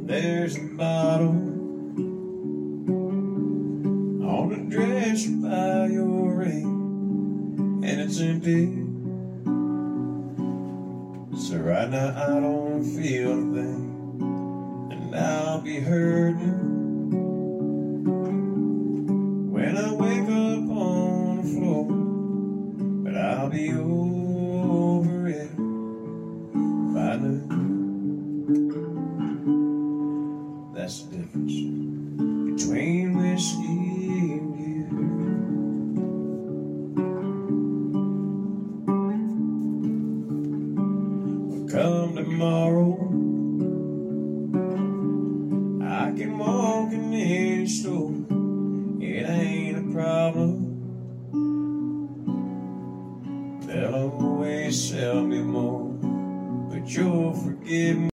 There's a bottle on the dresser by your ring, and it's empty. So right now I don't feel a thing, and I'll be hurting when I wake up on the floor. But I'll be over it by noon. That's the difference between whiskey and you. Well, come tomorrow, I can walk in any store. It ain't a problem. They'll always sell me more, but you'll forgive me.